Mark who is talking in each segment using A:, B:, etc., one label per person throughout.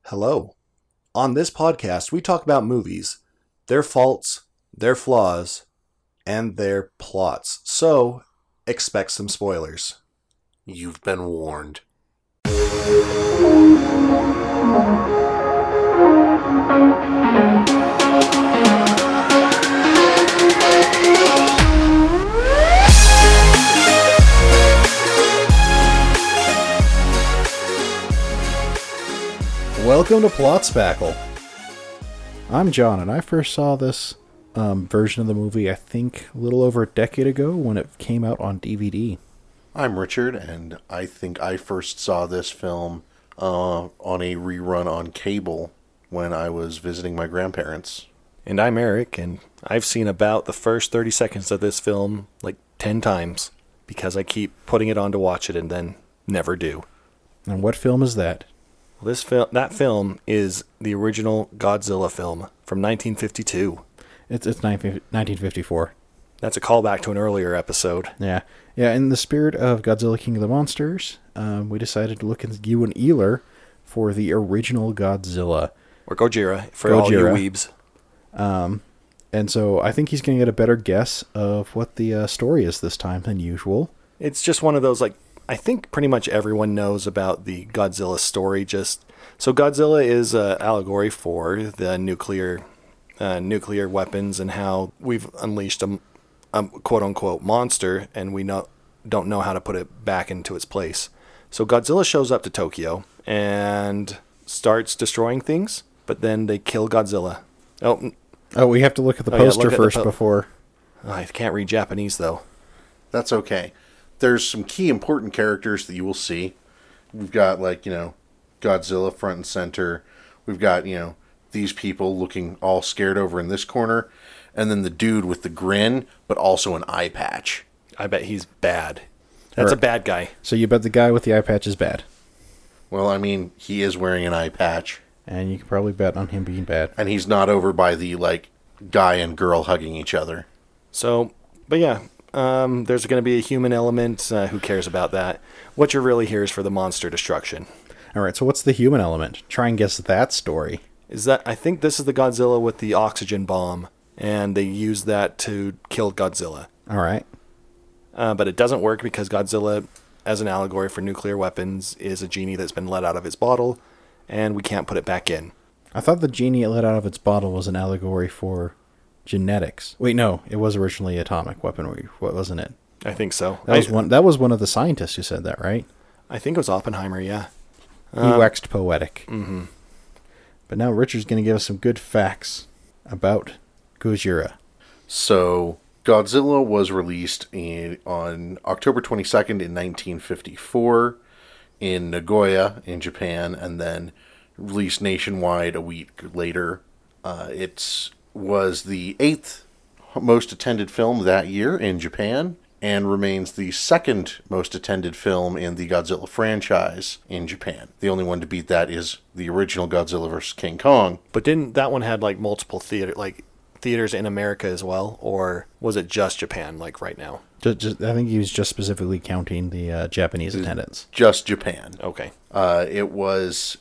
A: Hello. On this podcast, we talk about movies, their faults, their flaws, and their plots. So, expect some spoilers.
B: You've been warned.
C: Welcome to Plot Spackle. I'm John, and I first saw this version of the movie, I think, a little over a decade ago when it came out on DVD.
B: I'm Richard, and I think I first saw this film on a rerun on cable when I was visiting my grandparents.
D: And I'm Eric, and I've seen about the first 30 seconds of this film like 10 times because I keep putting it on to watch it and then never do.
C: And what film is that?
D: That film is the original Godzilla film from 1952.
C: It's 1954.
D: That's a callback to an earlier episode.
C: Yeah. In the spirit of Godzilla King of the Monsters, we decided to look at Ewan Ealer for the original Godzilla.
D: Or Gojira, for all you weebs.
C: And so I think he's going to get a better guess of what the story is this time than usual.
D: It's just one of those, I think pretty much everyone knows about the Godzilla story. So Godzilla is an allegory for the nuclear weapons and how we've unleashed a quote-unquote monster, and we don't know how to put it back into its place. So Godzilla shows up to Tokyo and starts destroying things, but then they kill Godzilla.
C: Oh, we have to look at the poster first before.
D: I can't read Japanese, though.
B: That's okay. There's some key important characters that you will see. We've got, Godzilla front and center. We've got, these people looking all scared over in this corner. And then the dude with the grin, but also an eye patch.
D: I bet he's bad. That's a bad guy.
C: So you bet the guy with the eye patch is bad?
B: Well, I mean, he is wearing an eye patch.
C: And you can probably bet on him being bad.
B: And he's not over by the, guy and girl hugging each other.
D: So, but yeah. There's going to be a human element. Who cares about that? What you're really here is for the monster destruction.
C: All right, so what's the human element? Try and guess that story.
D: I think this is the Godzilla with the oxygen bomb, and they use that to kill Godzilla.
C: All right.
D: But it doesn't work because Godzilla, as an allegory for nuclear weapons, is a genie that's been let out of its bottle, and we can't put it back in.
C: I thought the genie it let out of its bottle was an allegory for genetics. Wait, no, it was originally atomic weaponry, wasn't it?
D: I think so.
C: That was one of the scientists who said that, right?
D: I think it was Oppenheimer, yeah.
C: He waxed poetic.
D: Mm-hmm.
C: But now Richard's going to give us some good facts about Gojira.
B: So, Godzilla was released on October 22nd in 1954 in Nagoya in Japan, and then released nationwide a week later. It was the 8th most attended film that year in Japan, and remains the 2nd most attended film in the Godzilla franchise in Japan. The only one to beat that is the original Godzilla vs. King Kong.
D: But didn't that one had multiple theaters in America as well, or was it just Japan right now?
C: I think he was just specifically counting the Japanese attendance.
B: Just Japan.
D: Okay.
B: It was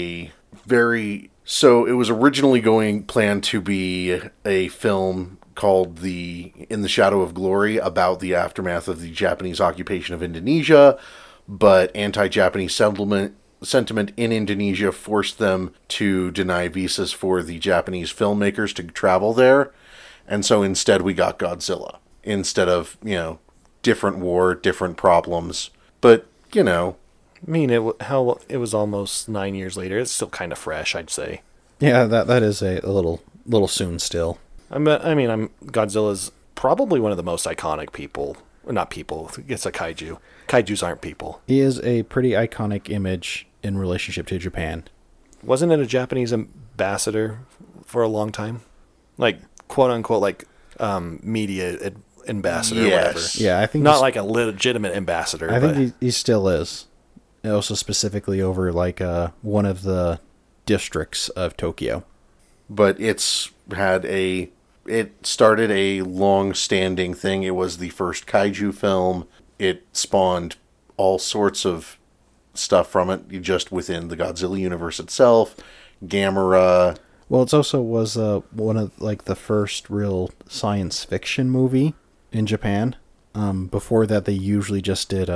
B: So it was originally planned to be a film called In the Shadow of Glory about the aftermath of the Japanese occupation of Indonesia, but anti-Japanese sentiment in Indonesia forced them to deny visas for the Japanese filmmakers to travel there, and so instead we got Godzilla. Instead of, different war, different problems, but,
D: I mean, it was almost 9 years later. It's still kind of fresh, I'd say.
C: Yeah, that is a little soon still.
D: Godzilla's probably one of the most iconic people. Not people. It's a kaiju. Kaijus aren't people.
C: He is a pretty iconic image in relationship to Japan.
D: Wasn't it a Japanese ambassador for a long time? Quote unquote, media ambassador or whatever.
C: Yeah, I think
D: not a legitimate ambassador.
C: I think he still is. Also specifically over one of the districts of Tokyo.
B: But it started a long-standing thing. It was the first kaiju film. It spawned all sorts of stuff from it just within the Godzilla universe itself. Gamera.
C: Well, it also was one of like the first real science fiction movie in Japan. Before that, they usually just did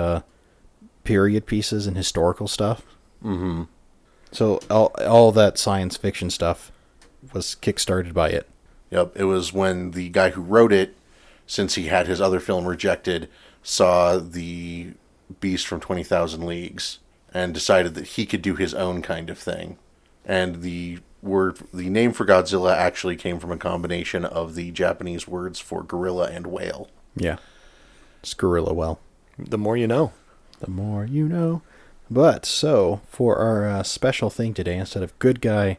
C: period pieces and historical stuff.
B: Mm-hmm.
C: So all that science fiction stuff was kickstarted by it.
B: Yep, it was when the guy who wrote it, since he had his other film rejected, saw the Beast from 20,000 Leagues and decided that he could do his own kind of thing. And the name for Godzilla actually came from a combination of the Japanese words for gorilla and whale.
C: Yeah. It's gorilla well.
D: The more you know.
C: The more you know. But, so, for our special thing today, instead of good guy,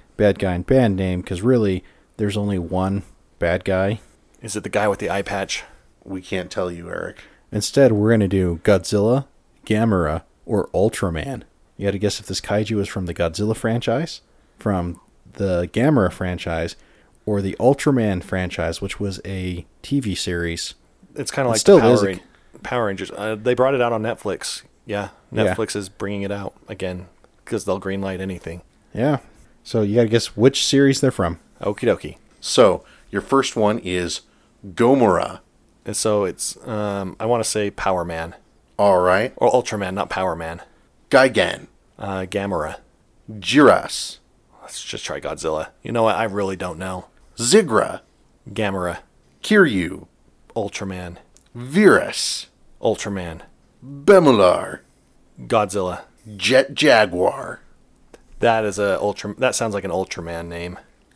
C: and band name, because really, there's only one bad guy.
D: Is it the guy with the eye patch?
B: We can't tell you, Eric.
C: Instead, we're going to do Godzilla, Gamera, or Ultraman. You got to guess if this kaiju is from the Godzilla franchise, from the Gamera franchise, or the Ultraman franchise, which was a TV series.
D: It's kind of like
C: still
D: the Power Rangers. They brought it out on Netflix. Yeah, Netflix is bringing it out again because they'll greenlight anything.
C: Yeah. So you got to guess which series they're from.
D: Okie dokie.
B: So, your first one is Gomora.
D: And so it's, I want to say Power Man.
B: All right.
D: Or Ultraman, not Power Man.
B: Gigan.
D: Gamera.
B: Jiras.
D: Let's just try Godzilla. You know what? I really don't know.
B: Zigra.
D: Gamera.
B: Kiryu.
D: Ultraman.
B: Virus.
D: Ultraman.
B: Bemular.
D: Godzilla.
B: Jet Jaguar.
D: That sounds like an Ultraman name.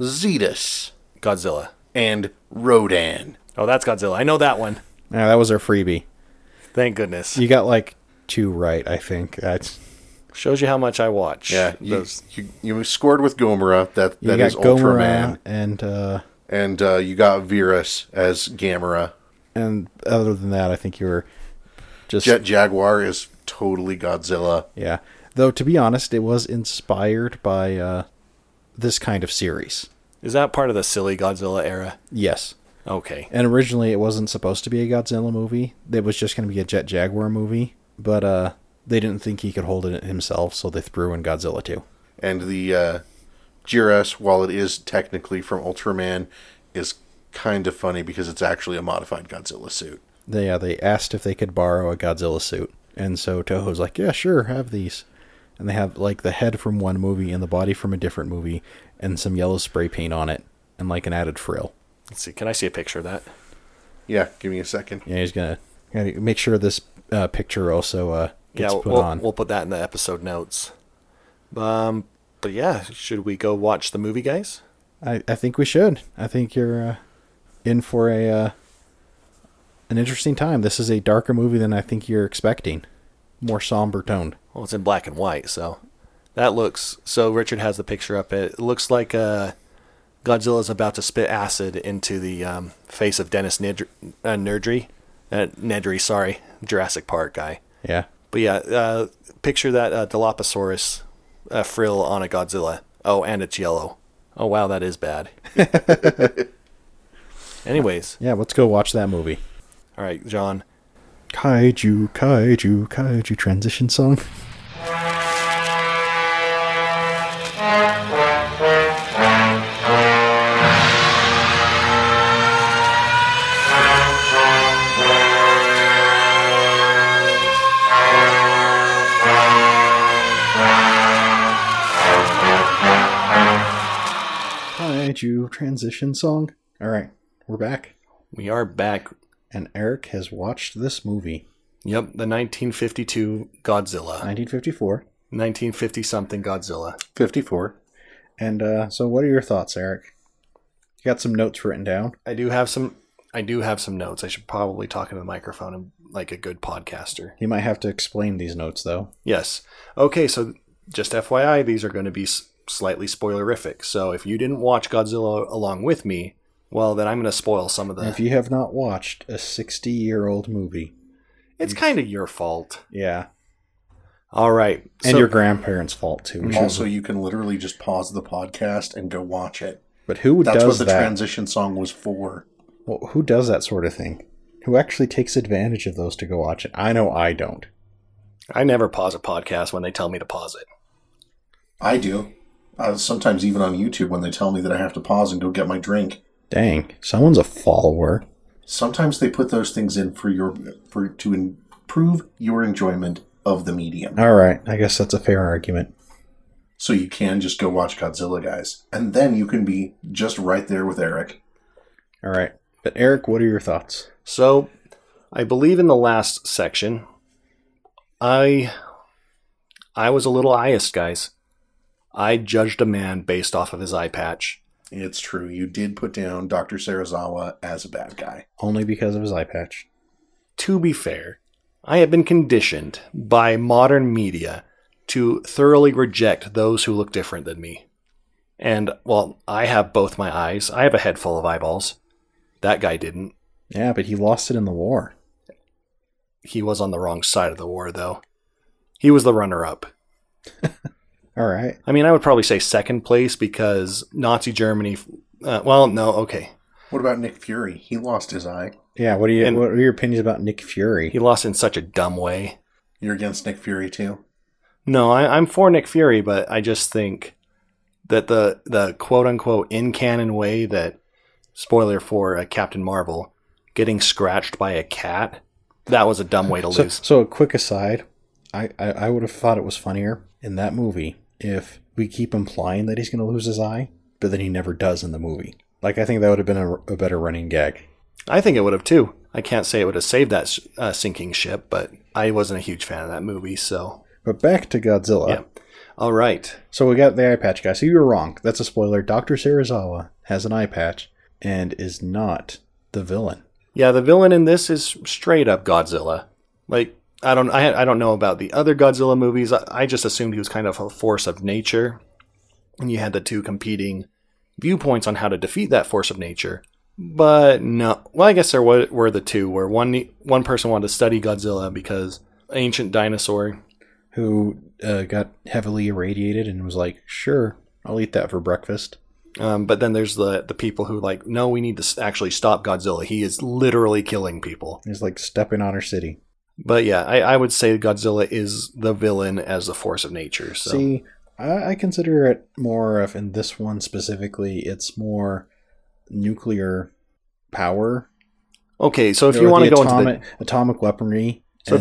B: Zetus.
D: Godzilla.
B: And Rodan.
D: Oh, that's Godzilla. I know that one.
C: Yeah, that was our freebie.
D: Thank goodness.
C: You got like 2 right, I think. That's
D: shows you how much I watch.
B: Yeah, you scored with Gomora. That is
C: Gomera
B: Ultraman.
C: and
B: you got Virus as Gamera.
C: And other than that, I think you were just
B: Jet Jaguar is totally Godzilla.
C: Yeah. Though, to be honest, it was inspired by this kind of series.
D: Is that part of the silly Godzilla era?
C: Yes.
D: Okay.
C: And originally, it wasn't supposed to be a Godzilla movie. It was just going to be a Jet Jaguar movie. But they didn't think he could hold it himself, so they threw in Godzilla too.
B: And the Jiras, while it is technically from Ultraman, is kind of funny because it's actually a modified Godzilla suit.
C: They asked if they could borrow a Godzilla suit. And so Toho's like, yeah, sure, have these. And they have like the head from one movie and the body from a different movie and some yellow spray paint on it and like an added frill.
D: Let's see. Can I see a picture of that?
B: Yeah, give me a second.
C: Yeah, he's gotta make sure this picture also gets put on.
D: We'll put that in the episode notes. But yeah, should we go watch the movie, guys?
C: I think we should. I think you're in for an interesting time. This is a darker movie than I think you're expecting. More somber toned.
D: Well, it's in black and white, so that looks... So Richard has the picture up. It looks like Godzilla's about to spit acid into the face of Dennis Nedry. Nedry, sorry. Jurassic Park guy.
C: Yeah.
D: But yeah, picture that Dilophosaurus frill on a Godzilla. Oh, and it's yellow. Oh, wow, that is bad. Anyways.
C: Yeah, let's go watch that movie.
D: All right, John.
C: Kaiju, kaiju, kaiju transition song. Kaiju transition song. All right, we're back.
D: We are back.
C: And Eric has watched this movie.
D: Yep, the 1952 Godzilla.
C: 1954.
D: 1950-something Godzilla.
B: 54.
C: And so what are your thoughts, Eric? You got some notes written down?
D: I do have some notes. I should probably talk into the microphone like a good podcaster.
C: You might have to explain these notes, though.
D: Yes. Okay, so just FYI, these are going to be slightly spoilerific. So if you didn't watch Godzilla along with me, well, then I'm going to spoil some of the...
C: If you have not watched a 60-year-old movie...
D: It's kind of your fault.
C: Yeah.
D: All right.
C: And your grandparents' fault, too.
B: Also, you can literally just pause the podcast and go watch it.
C: But who does that?
B: That's what the transition song was for.
C: Well, who does that sort of thing? Who actually takes advantage of those to go watch it? I know I don't.
D: I never pause a podcast when they tell me to pause it.
B: I do. Sometimes even on YouTube when they tell me that I have to pause and go get my drink.
C: Dang, someone's a follower.
B: Sometimes they put those things in to improve your enjoyment of the medium.
C: All right, I guess that's a fair argument.
B: So you can just go watch Godzilla, guys. And then you can be just right there with Eric.
C: All right. But Eric, what are your thoughts?
D: So, I believe in the last section, I was a little biased, guys. I judged a man based off of his eye patch.
B: It's true. You did put down Dr. Serizawa as a bad guy.
C: Only because of his eye patch.
D: To be fair, I have been conditioned by modern media to thoroughly reject those who look different than me. And, well, I have both my eyes. I have a head full of eyeballs. That guy didn't.
C: Yeah, but he lost it in the war.
D: He was on the wrong side of the war, though. He was the runner-up.
C: All right.
D: I mean, I would probably say second place because Nazi Germany... okay.
B: What about Nick Fury? He lost his eye.
C: Yeah, what are your opinions about Nick Fury?
D: He lost in such a dumb way.
B: You're against Nick Fury, too?
D: No, I'm for Nick Fury, but I just think that the quote-unquote in-canon way that, spoiler for Captain Marvel, getting scratched by a cat, that was a dumb way to lose.
C: So a quick aside, I would have thought it was funnier in that movie if we keep implying that he's going to lose his eye, but then he never does in the movie. Like, I think that would have been a better running gag.
D: I think it would have, too. I can't say it would have saved that sinking ship, but I wasn't a huge fan of that movie, so...
C: But back to Godzilla.
D: Yeah. All right.
C: So we got the eye patch guy. So you were wrong. That's a spoiler. Dr. Serizawa has an eye patch and is not the villain.
D: Yeah, the villain in this is straight up Godzilla. Like, I don't know about the other Godzilla movies. I just assumed he was kind of a force of nature. And you had the two competing viewpoints on how to defeat that force of nature. But no. Well, I guess there were the two where one person wanted to study Godzilla because ancient dinosaur
C: who got heavily irradiated and was like, sure, I'll eat that for breakfast.
D: But then there's the people who like, no, we need to actually stop Godzilla. He is literally killing people.
C: He's like stepping on our city.
D: But yeah, I would say Godzilla is the villain as the force of nature. So.
C: See, I consider it more of, in this one specifically, it's more nuclear power.
D: Okay, so if you want to go into the
C: atomic weaponry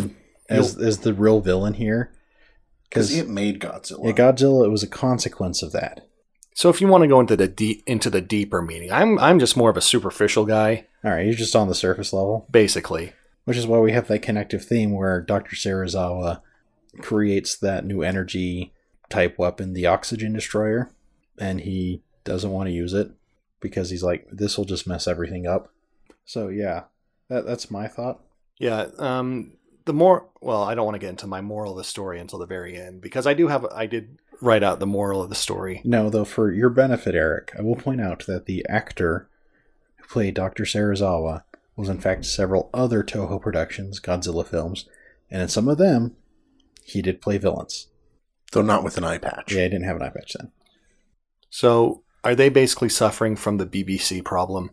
C: as the real villain here.
B: Because it made Godzilla.
C: Yeah, Godzilla, it was a consequence of that.
D: So if you want to go into the deeper meaning, I'm just more of a superficial guy.
C: All right, you're just on the surface level.
D: Basically.
C: Which is why we have that connective theme where Dr. Serizawa creates that new energy type weapon, the Oxygen Destroyer, and he doesn't want to use it because he's like, this will just mess everything up. So yeah, that's my thought.
D: Yeah, I don't want to get into my moral of the story until the very end because I did write out the moral of the story.
C: No, though, for your benefit, Eric, I will point out that the actor who played Dr. Serizawa was in fact several other Toho Productions Godzilla films, and in some of them, he did play villains.
B: Though not with an eye patch.
C: Yeah, he didn't have an eye patch then.
D: So, are they basically suffering from the BBC problem?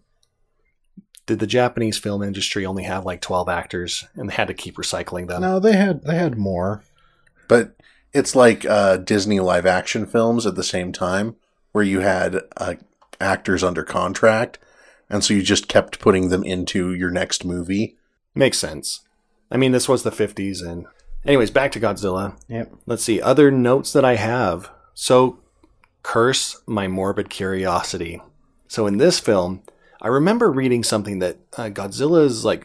D: Did the Japanese film industry only have like 12 actors and they had to keep recycling them?
C: No, they had more.
B: But it's like Disney live action films at the same time where you had actors under contract and so you just kept putting them into your next movie.
D: Makes sense. I mean, this was the 50s and anyways, back to Godzilla.
C: Yep.
D: Let's see. Other notes that I have. So, curse my morbid curiosity. So in this film, I remember reading something that Godzilla's like,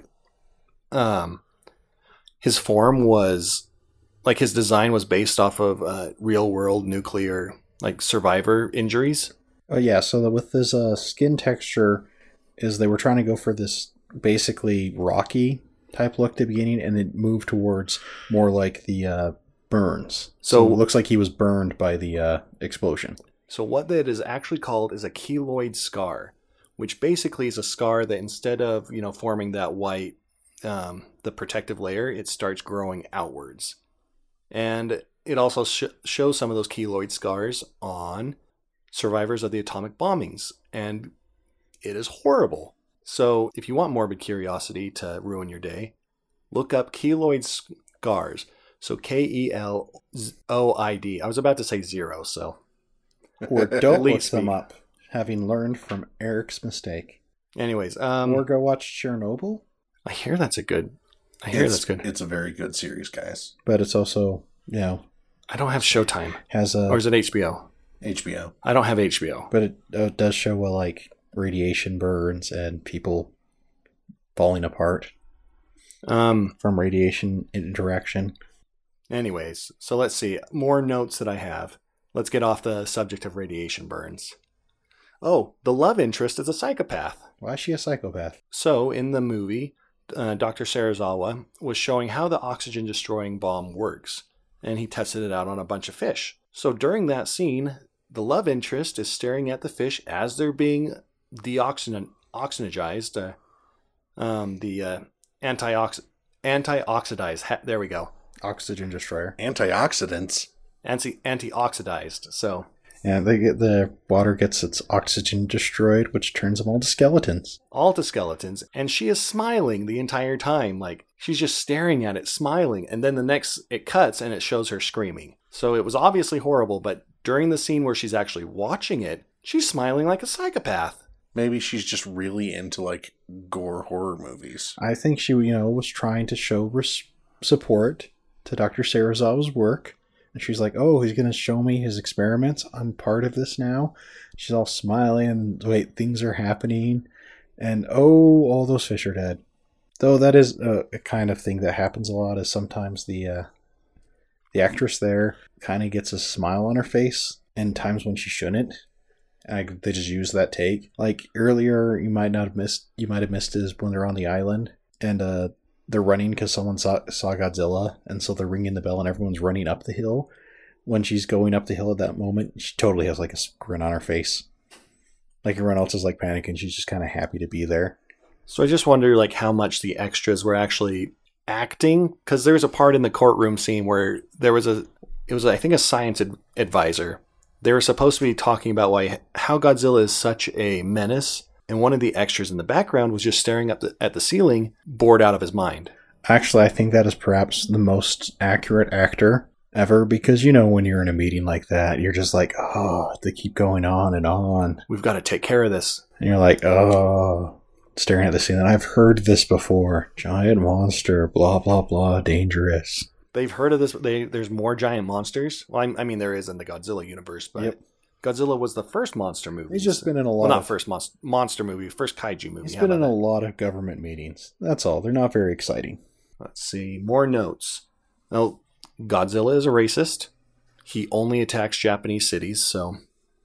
D: his form was, like his design was based off of real world nuclear like survivor injuries.
C: Oh yeah, so with this skin texture, is they were trying to go for this basically rocky type look at the beginning, and it moved towards more like the burns. So it looks like he was burned by the explosion. So
D: what that is actually called is a keloid scar, which basically is a scar that instead of, forming that white, the protective layer, it starts growing outwards. And it also shows some of those keloid scars on survivors of the atomic bombings. And it is horrible. So if you want morbid curiosity to ruin your day, look up keloid scars. So Keloid. I was about to say 0, so.
C: Or don't look
D: Least
C: them
D: speak.
C: up, having learned from Eric's mistake.
D: Anyways,
C: Or go watch Chernobyl,
D: I hear that's good. That's good.
B: It's a very good series, guys.
C: but it's also,
D: I don't have Showtime.
C: has
D: Or
C: a...
D: is it HBO?
B: HBO.
D: I don't have HBO.
C: But it does show, radiation burns and people falling apart from radiation interaction.
D: Anyways, so let's see. More notes that I have. Let's get off the subject of radiation burns. Oh, the love interest is a psychopath.
C: Why is she a psychopath?
D: So, in the movie, Dr. Serizawa was showing how the oxygen-destroying bomb works, and he tested it out on a bunch of fish. So, during that scene, the love interest is staring at the fish as they're being deoxygenized. Antioxidized. There we go.
C: Oxygen destroyer.
B: Antioxidants.
D: Antioxidized. So,
C: Yeah, the water gets its oxygen destroyed, which turns them all to skeletons.
D: all to skeletons, and she is smiling the entire time. Like, she's just staring at it, smiling, and then it cuts and it shows her screaming. So it was obviously horrible, but during the scene where she's actually watching it, she's smiling like a psychopath.
B: Maybe she's just really into gore horror movies.
C: I think she, was trying to show support to Dr. Serizawa's work. And she's like, oh, he's going to show me his experiments. I'm part of this now. She's all smiling and wait, things are happening. And all those fish are dead. Though that is a kind of thing that happens a lot, is sometimes the actress there kind of gets a smile on her face in times when she shouldn't. And they just use that take. Like earlier, you might have missed is when they're on the island and they're running because someone saw Godzilla, and so they're ringing the bell and everyone's running up the hill. When she's going up the hill at that moment, she totally has a grin on her face. Like everyone else is panicking. She's just kind of happy to be there.
D: So I just wonder how much the extras were actually acting, because there's a part in the courtroom scene where it was I think a science advisor. They were supposed to be talking about how Godzilla is such a menace, and one of the extras in the background was just staring up at the ceiling, bored out of his mind.
C: Actually, I think that is perhaps the most accurate actor ever, because when you're in a meeting like that, you're just like, oh, they keep going on and on.
D: We've got to take care of this.
C: And you're like, oh, staring at the ceiling. I've heard this before. Giant monster, blah, blah, blah, dangerous.
D: They've heard of this. There's more giant monsters. Well, I mean, there is in the Godzilla universe, but
C: Yep.
D: Godzilla was the first monster movie.
C: He's just been in a lot
D: not
C: of...
D: first monster movie, first kaiju movie.
C: He's
D: How
C: been in
D: about
C: a
D: that?
C: lot of government meetings. That's all. They're not very exciting.
D: Let's see. More notes. Well, Godzilla is a racist. He only attacks Japanese cities, so,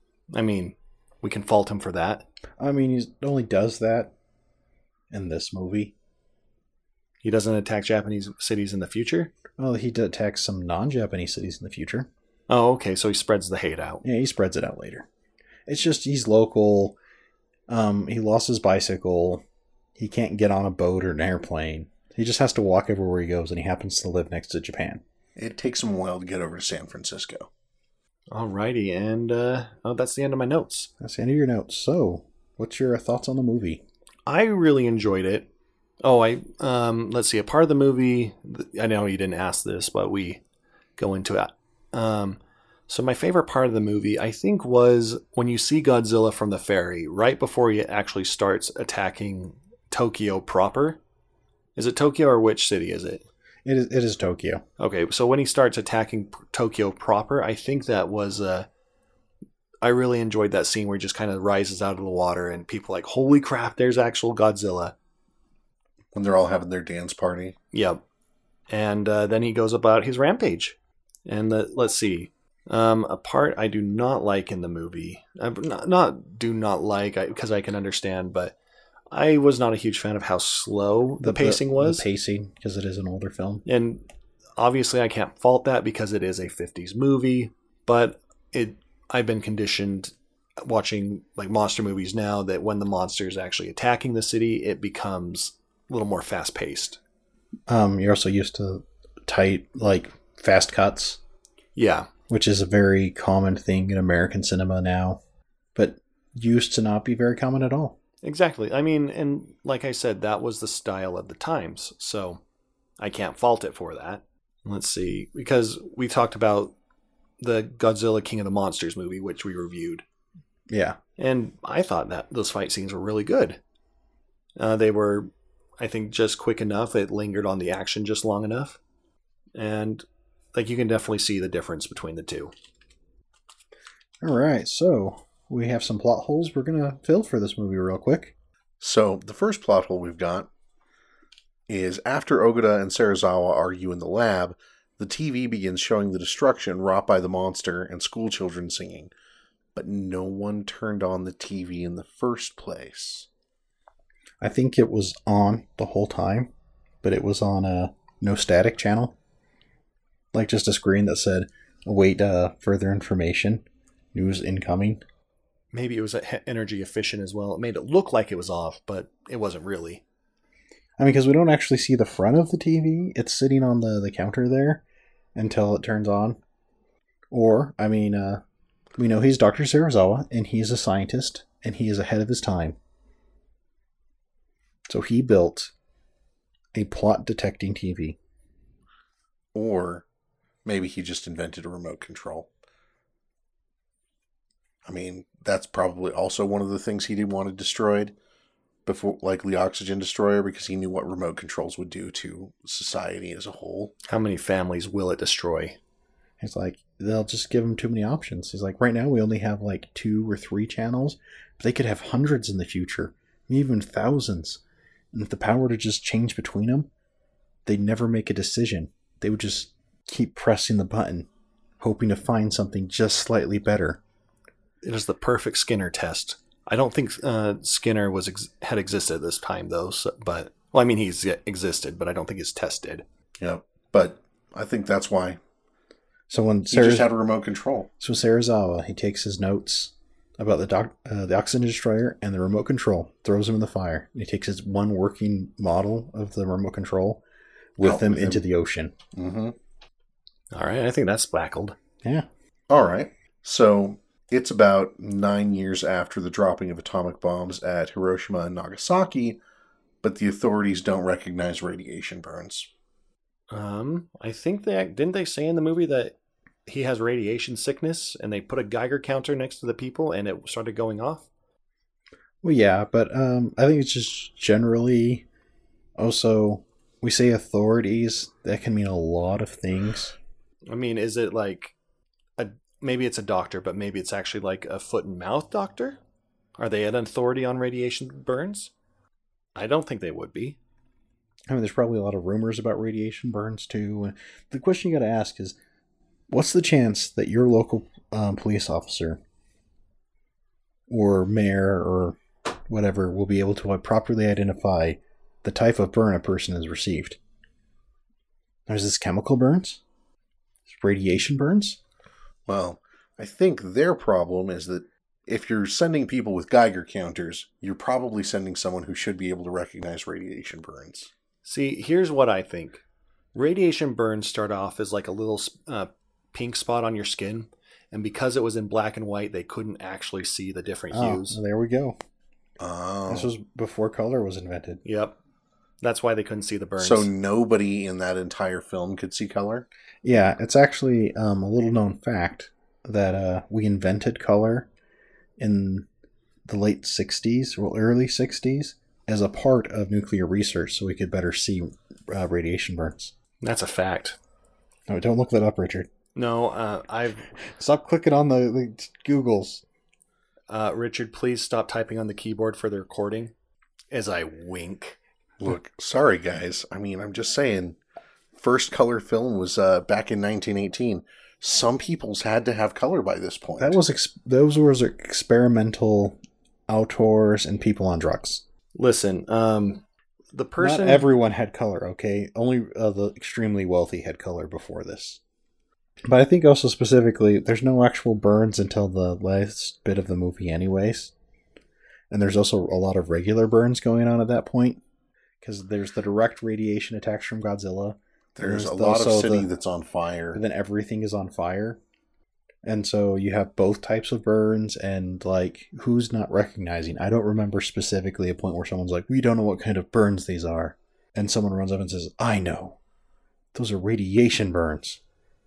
D: I mean, we can fault him for that.
C: I mean, he only does that in this movie.
D: He doesn't attack Japanese cities in the future?
C: Well, he attacks some non-Japanese cities in the future.
D: Oh, okay, so he spreads the hate out.
C: Yeah, he spreads it out later. It's just he's local. He lost his bicycle. He can't get on a boat or an airplane. He just has to walk everywhere he goes, and he happens to live next to Japan.
B: It takes him a while to get over to San Francisco.
D: Alrighty, and that's the end of my notes.
C: That's the end of your notes. So, what's your thoughts on the movie?
D: I really enjoyed it. Oh, let's see, a part of the movie, I know you didn't ask this, but we go into it. So my favorite part of the movie, I think, was when you see Godzilla from the ferry, right before he actually starts attacking Tokyo proper. Is it Tokyo, or which city is it?
C: It is Tokyo.
D: Okay, so when he starts attacking Tokyo proper, I think that was I really enjoyed that scene where he just kind of rises out of the water and people are like, holy crap, there's actual Godzilla.
B: When they're all having their dance party.
D: Yep. And then he goes about his rampage. And let's see. A part I do not like in the movie. Because I can understand, but I was not a huge fan of how slow the pacing was.
C: The pacing, because it is an older film.
D: And obviously I can't fault that because it is a 50s movie, but I've been conditioned watching monster movies now that when the monster is actually attacking the city, it becomes a little more fast paced.
C: You're also used to tight, fast cuts.
D: Yeah.
C: Which is a very common thing in American cinema now, but used to not be very common at all.
D: Exactly. I mean, and like I said, that was the style of the times, so I can't fault it for that. Let's see, because we talked about the Godzilla King of the Monsters movie, which we reviewed.
C: Yeah.
D: And I thought that those fight scenes were really good. They were, I think, just quick enough. It lingered on the action just long enough. And like you can definitely see the difference between the two.
C: All right, so we have some plot holes we're going to fill for this movie real quick.
B: So the first plot hole we've got is after Ogura and Serizawa argue in the lab, the TV begins showing the destruction wrought by the monster and schoolchildren singing. But no one turned on the TV in the first place.
C: I think it was on the whole time, but it was on a no static channel. Like just a screen that said, await further information, news incoming.
D: Maybe it was energy efficient as well. It made it look like it was off, but it wasn't really.
C: I mean, because we don't actually see the front of the TV. It's sitting on the counter there until it turns on. Or, I mean, we know he's Dr. Serizawa, and he's a scientist, and he is ahead of his time. So he built a plot-detecting TV.
B: Or maybe he just invented a remote control. I mean, that's probably also one of the things he didn't want destroyed before, like the oxygen destroyer, because he knew what remote controls would do to society as a whole.
D: How many families will it destroy?
C: He's like, they'll just give him too many options. He's like, right now we only have like 2 or 3 channels, but they could have hundreds in the future, even thousands. And if the power to just change between them, they'd never make a decision. They would just keep pressing the button, hoping to find something just slightly better.
D: It is the perfect Skinner test. I don't think Skinner had existed at this time, though. But I mean, he's existed, but I don't think he's tested.
B: Yeah, but I think that's why.
C: So when
B: he just had a remote control.
C: So Serizawa, he takes his notes about the oxygen destroyer and the remote control, throws them in the fire. And he takes his one working model of the remote control with him into the ocean.
B: Mm-hmm.
D: All right, I think that's spackled.
C: Yeah.
B: All right. So it's about 9 years after the dropping of atomic bombs at Hiroshima and Nagasaki, but the authorities don't recognize radiation burns.
D: I think didn't they say in the movie that he has radiation sickness, and they put a Geiger counter next to the people, and it started going off?
C: Well, yeah, but I think it's just generally also, we say authorities, that can mean a lot of things.
D: I mean, is it like maybe it's a doctor, but maybe it's actually like a foot and mouth doctor? Are they an authority on radiation burns? I don't think they would be.
C: I mean, there's probably a lot of rumors about radiation burns too. The question you got to ask is, what's the chance that your local police officer or mayor or whatever will be able to properly identify the type of burn a person has received? Is this chemical burns? Is it radiation burns?
B: Well, I think their problem is that if you're sending people with Geiger counters, you're probably sending someone who should be able to recognize radiation burns.
D: See, here's what I think. Radiation burns start off as like a little pink spot on your skin, and because it was in black and white, they couldn't actually see the different hues.
C: There we go.
B: Oh.
C: This was before color was invented.
D: Yep. That's why they couldn't see the burns.
B: So nobody in that entire film could see color?
C: Yeah, it's actually a little known fact that we invented color in the late 60s, or early 60s, as a part of nuclear research so we could better see radiation burns.
D: That's a fact.
C: No, don't look that up, Richard.
D: No, I've...
C: Stop clicking on the Googles.
D: Richard, please stop typing on the keyboard for the recording as I wink.
B: Look, sorry guys. I mean, I'm just saying, first color film was back in 1918. Some people's had to have color by this point.
C: Those were experimental outdoors and people on drugs.
D: Listen, the person...
C: Not everyone had color, okay? Only the extremely wealthy had color before this. But I think also specifically, there's no actual burns until the last bit of the movie anyways. And there's also a lot of regular burns going on at that point. Because there's the direct radiation attacks from Godzilla.
B: There's a lot of city that's on fire.
C: And then everything is on fire. And so you have both types of burns, and like, who's not recognizing? I don't remember specifically a point where someone's like, we don't know what kind of burns these are. And someone runs up and says, I know. Those are radiation burns.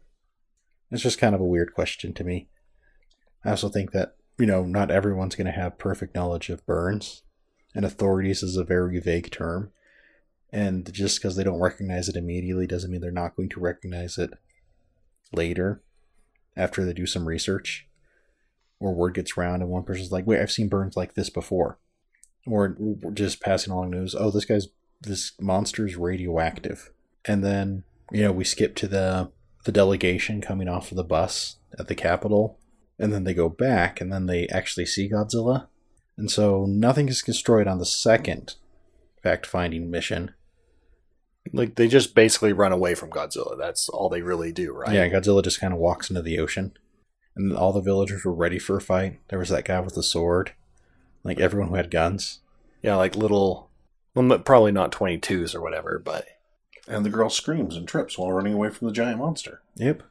C: It's just kind of a weird question to me. I also think that, not everyone's going to have perfect knowledge of burns. And authorities is a very vague term. And just because they don't recognize it immediately doesn't mean they're not going to recognize it later after they do some research. Or word gets around and one person's like, wait, I've seen burns like this before. Or just passing along news, oh, this monster's radioactive. And then, we skip to the delegation coming off of the bus at the Capitol. And then they go back and then they actually see Godzilla. And so nothing is destroyed on the second fact-finding mission.
D: Like, they just basically run away from Godzilla. That's all they really do, right?
C: Yeah, Godzilla just kind of walks into the ocean. And all the villagers were ready for a fight. There was that guy with the sword. Like, everyone who had guns.
D: Yeah, like little... Well, probably not 22s or whatever, but...
B: And the girl screams and trips while running away from the giant monster.
C: Yep.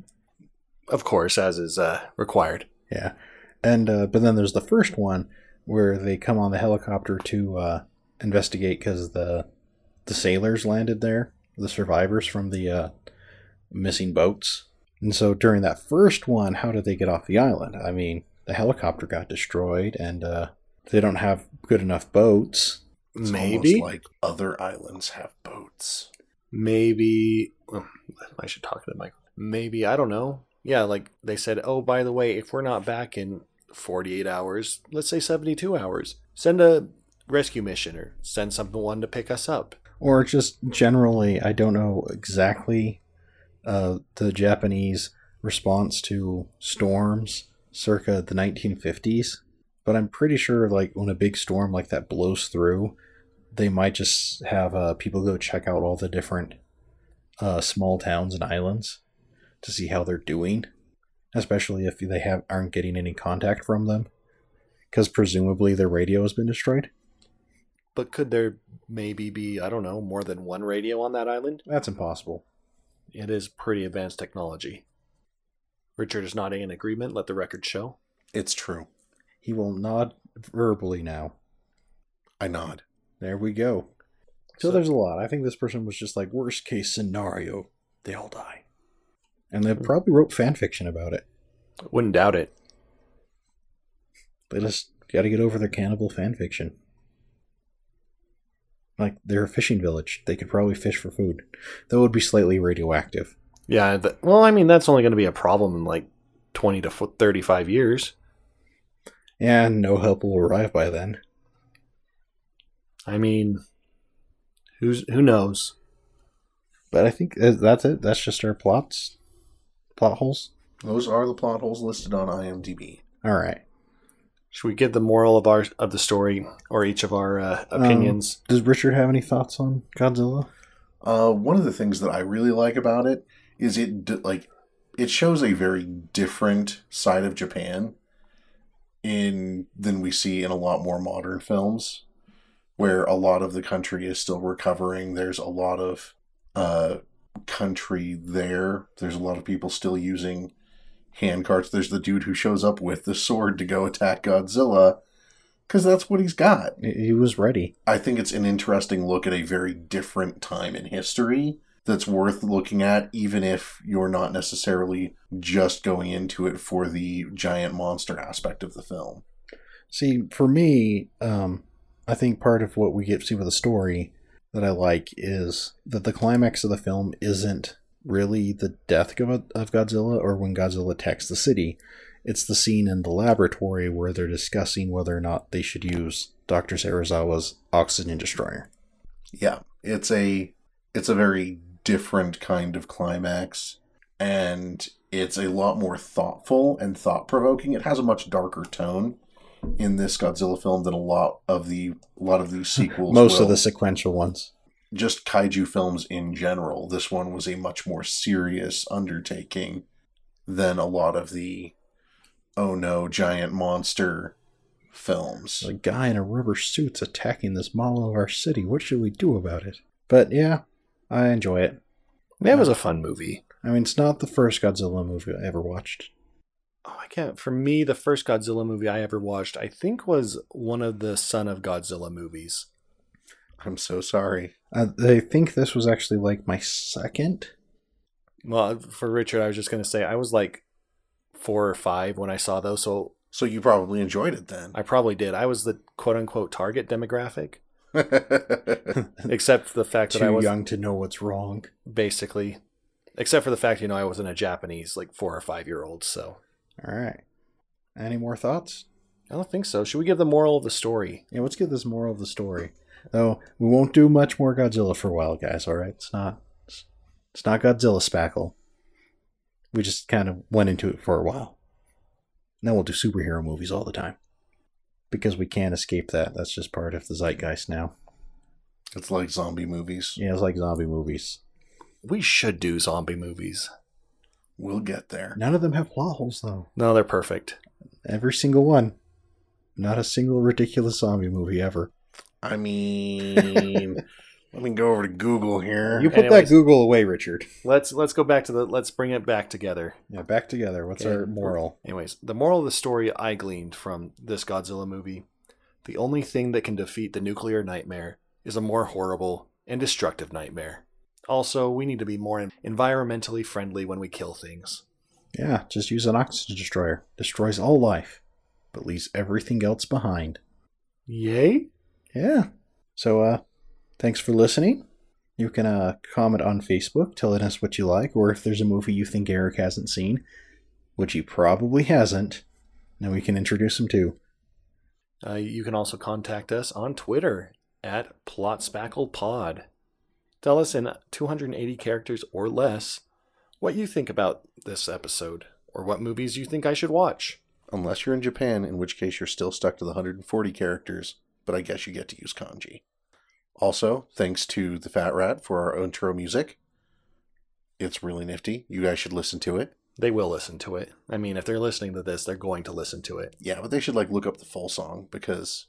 D: Of course, as is required.
C: Yeah. And but then there's the first one where they come on the helicopter to investigate because the sailors landed there, the survivors from the missing boats. And so during that first one, how did they get off the island? I mean, the helicopter got destroyed and they don't have good enough boats.
B: It's
D: Maybe.
B: almost like other islands have boats.
D: Maybe... Well, I should talk to the mic. Maybe, I don't know. Yeah, like they said, oh, by the way, if we're not back in 48 hours, let's say 72 hours, send a rescue mission or send someone to pick us up.
C: Or just generally, I don't know exactly the Japanese response to storms circa the 1950s, but I'm pretty sure like when a big storm like that blows through, they might just have people go check out all the different small towns and islands to see how they're doing, especially if they aren't getting any contact from them, because presumably their radio has been destroyed.
D: But could there maybe be, I don't know, more than one radio on that island?
C: That's impossible.
D: It is pretty advanced technology. Richard is nodding in agreement. Let the record show.
B: It's true.
C: He will nod verbally now.
B: I nod.
C: There we go. So there's a lot. I think this person was just like, worst case scenario, they all die. And they probably wrote fan fiction about it.
D: Wouldn't doubt it.
C: They just got to get over their cannibal fan fiction. Like, they're a fishing village. They could probably fish for food. That would be slightly radioactive.
D: Yeah, well, I mean, that's only going to be a problem in like 20 to 35 years.
C: And no help will arrive by then.
D: I mean, who knows?
C: But I think that's it. That's just our plot holes.
B: Those are the plot holes listed on IMDb.
C: All right.
D: Should we give the moral of the story or each of our opinions?
C: Does Richard have any thoughts on Godzilla?
B: One of the things that I really like about it is it shows a very different side of Japan than we see in a lot more modern films, where a lot of the country is still recovering. There's a lot of country there. There's a lot of people still using hand carts. There's the dude who shows up with the sword to go attack Godzilla because that's what he's got.
C: He was ready.
B: I think it's an interesting look at a very different time in history that's worth looking at, even if you're not necessarily just going into it for the giant monster aspect of the film.
C: See, for me, I think part of what we get to see with the story that I like is that the climax of the film isn't really the death of Godzilla or when Godzilla attacks the city. It's the scene in the laboratory where they're discussing whether or not they should use Dr. Serizawa's oxygen destroyer.
B: Yeah, it's a very different kind of climax, and it's a lot more thoughtful and thought-provoking. It has a much darker tone in this Godzilla film than a lot of these sequels.
C: Most of the sequential ones.
B: Just kaiju films in general. This one was a much more serious undertaking than a lot of the oh no, giant monster films.
C: A guy in a rubber suit's attacking this mall of our city. What should we do about it? But yeah, I enjoy it.
D: That was a fun movie.
C: I mean, it's not the first Godzilla movie I ever watched.
D: Oh, I can't. For me, the first Godzilla movie I ever watched, I think, was one of the Son of Godzilla movies.
B: I'm so sorry.
C: I think this was actually like my second.
D: Well, for Richard, I was just going to say I was like 4 or 5 when I saw those, so
B: So you probably enjoyed it then.
D: I probably did. I was the quote-unquote target demographic, except for the fact that I
C: Too
D: was
C: young to know what's wrong.
D: basically, except for the fact, I wasn't a Japanese like 4 or 5-year-old, so.
C: All right. Any more thoughts?
D: I don't think so. Should we give the moral of the story?
C: Yeah, let's get this moral of the story. Though we won't do much more Godzilla for a while, guys. All right, it's not Godzilla Spackle. We just kind of went into it for a while. Now we'll do superhero movies all the time because we can't escape that. That's just part of the zeitgeist now.
B: It's like zombie movies.
C: Yeah, it's like zombie movies.
D: We should do zombie movies.
B: We'll get there.
C: None of them have plot holes, though.
D: No, they're perfect.
C: Every single one. Not a single ridiculous zombie movie ever.
B: I mean, let me go over to Google here.
C: You put
D: Anyways.
C: that Google away, Richard.
D: Let's go back to let's bring it back together.
C: Yeah, back together. What's
D: Okay.
C: our moral?
D: Anyways, the moral of the story I gleaned from this Godzilla movie: the only thing that can defeat the nuclear nightmare is a more horrible and destructive nightmare. Also, we need to be more environmentally friendly when we kill things.
C: Yeah, just use an oxygen destroyer. Destroys all life, but leaves everything else behind.
D: Yay?
C: Yeah. So, thanks for listening. You can comment on Facebook, telling us what you like, or if there's a movie you think Eric hasn't seen, which he probably hasn't, then we can introduce him to.
D: You can also contact us on Twitter at PlotSpacklePod. Tell us in 280 characters or less what you think about this episode, or what movies you think I should watch.
B: Unless you're in Japan, in which case you're still stuck to the 140 characters, but I guess you get to use kanji. Also, thanks to the Fat Rat for our intro music. It's really nifty. You guys should listen to it.
D: They will listen to it. I mean, if they're listening to this, they're going to listen to it.
B: Yeah, but they should look up the full song because,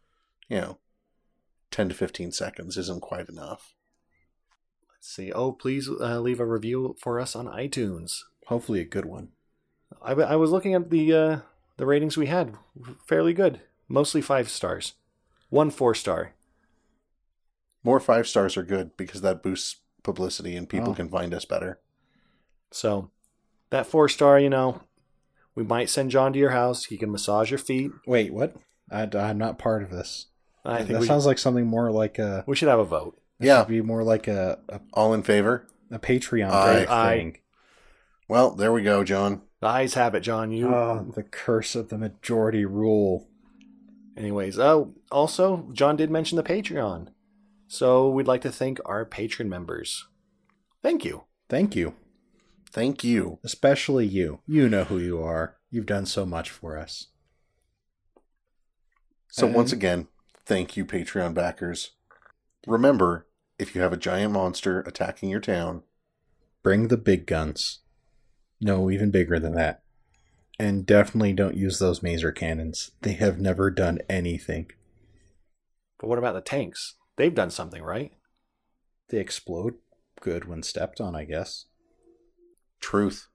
B: 10 to 15 seconds isn't quite enough.
D: Let's see. Oh, please leave a review for us on iTunes.
C: Hopefully a good one.
D: I was looking at the ratings we had. Fairly good. Mostly 5 stars. 1 4-star.
B: More 5 stars are good because that boosts publicity and people can find us better.
D: So, that 4-star, we might send John to your house. He can massage your feet.
C: Wait, what? I'm not part of this.
D: I think
C: that sounds like something more like a...
D: we should have a vote.
B: Yeah.
C: Should be more like a
B: All in favor?
C: Patreon
B: Aye.
C: type thing.
B: Well, there we go, John.
D: The ayes have it, John.
C: The curse of the majority rule.
D: Anyways, also, John did mention the Patreon. So we'd like to thank our patron members. Thank you.
C: Thank you.
B: Thank you.
C: Especially you. You know who you are. You've done so much for us.
B: So once again, thank you, Patreon backers. Remember, if you have a giant monster attacking your town,
C: bring the big guns. No, even bigger than that. And definitely don't use those maser cannons. They have never done anything.
D: But what about the tanks? They've done something, right?
C: They explode good when stepped on, I guess.
B: truth.